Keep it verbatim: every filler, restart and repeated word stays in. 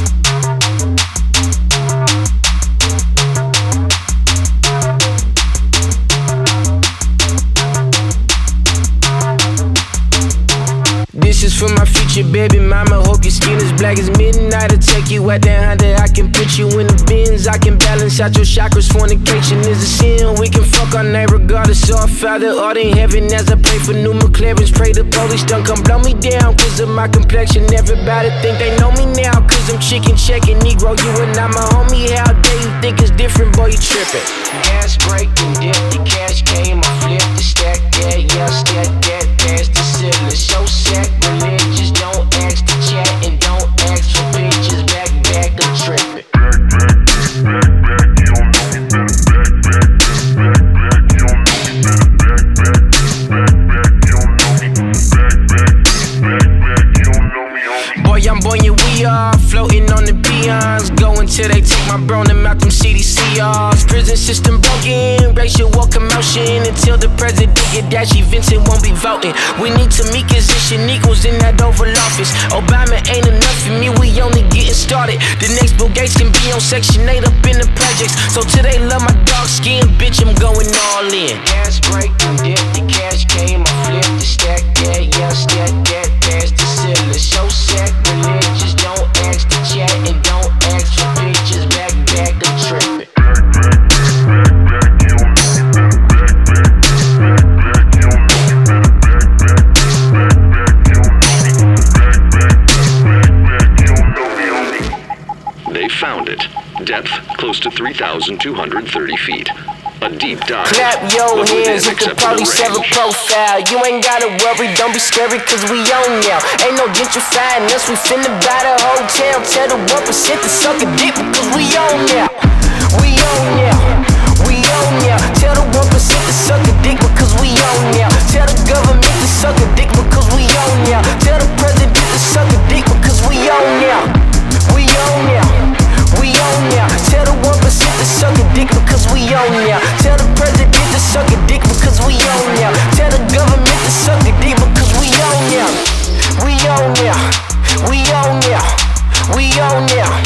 This is for my future baby mama. Hope your skin is black as midnight. I'll take you out that Honda. I can put you in the bins. I can balance out your chakras. Fornication is a sin. We can fuck our name regardless. Our Father art in heaven. As I pray for new McLarens, pray the police don't come blow me down cause of my complexion. Everybody think they know me now cause I'm chicken checking. Negro, you and I'm a homie. How dare you think it's different? Boy, you tripping. Gas break and dip. The cash came. I flipped the stack. Yeah, yeah, stack that past the ceiling. So sacrilegious. Don't ask to chat and don't ask for pictures. Back, back, I'm tripping. Back, back, back, back. You don't know me better. Back, back, back, back. You don't know me better. Back, back, back, back. You don't know me. Back, back, back, back. You don't know me, homie. Boy, I'm buoyant, we are floating on the peons. Go until they take my bro them out them C D C Rs. Prison system broken, racial war commotion. Until the president get dashy, Vincent won't be voting. We need Tamika's and Shaniqua's in that Oval Office. Obama ain't enough for me, we only getting started. The next Bill Gates can be on Section eight up in the projects. So till they love my dark skin, bitch, I'm going all in. Gas break and dip, the cash came, I flipped the stack. Yeah, yeah, stack that past the ceiling. So sacrilegious, don't ask to chat and don't ask for pictures. Back, back, I'm tripping. Back, back, back, back, you don't know me better. Back, back, back, back, you don't know me better. Back, back, back, back, you don't know me. Back, back, back, back, you don't know me, homie. They found it. Depth close to three thousand two hundred thirty feet. A deep dive. Clap your hands if the police have a profile. You ain't gotta worry, don't be scary cause we on now. Ain't no gentrifying us, we finna buy the hotel. Tell the one percent to suck a dick because we on now. We on now, we on now. Tell the one percent to suck a dick because we on now. Tell the government to suck a dick because we on now. Tell the president to suck a dick because we on now. We on now, we on now. Tell the one percent to suck a dick because we on now. Tell the president to suck a dick because we on now. Tell the government to suck a dick because we on now. We on now, we on now, we on now.